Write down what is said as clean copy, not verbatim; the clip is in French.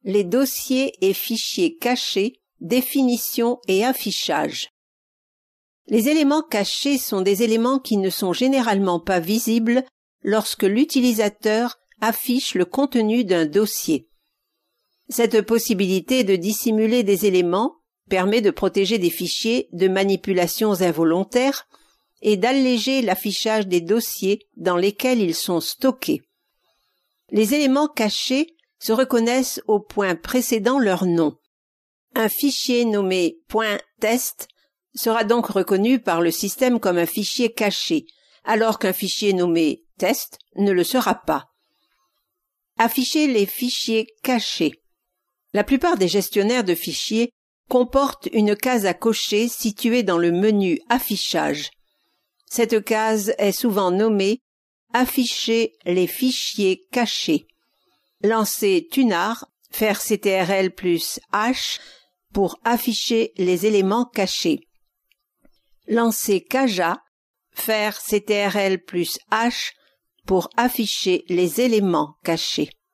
Les dossiers et fichiers cachés, définition et affichage. Les éléments cachés sont des éléments qui ne sont généralement pas visibles lorsque l'utilisateur affiche le contenu d'un dossier. Cette possibilité de dissimuler des éléments permet de protéger des fichiers de manipulations involontaires et d'alléger l'affichage des dossiers dans lesquels ils sont stockés. Les éléments cachés se reconnaissent au point précédant leur nom. Un fichier nommé .test sera donc reconnu par le système comme un fichier caché, alors qu'un fichier nommé test ne le sera pas. Afficher les fichiers cachés. La plupart des gestionnaires de fichiers comportent une case à cocher située dans le menu Affichage. Cette case est souvent nommée Afficher les fichiers cachés. Lancer Tunar, faire CTRL plus H pour afficher les éléments cachés. Lancer Caja, faire CTRL plus H pour afficher les éléments cachés.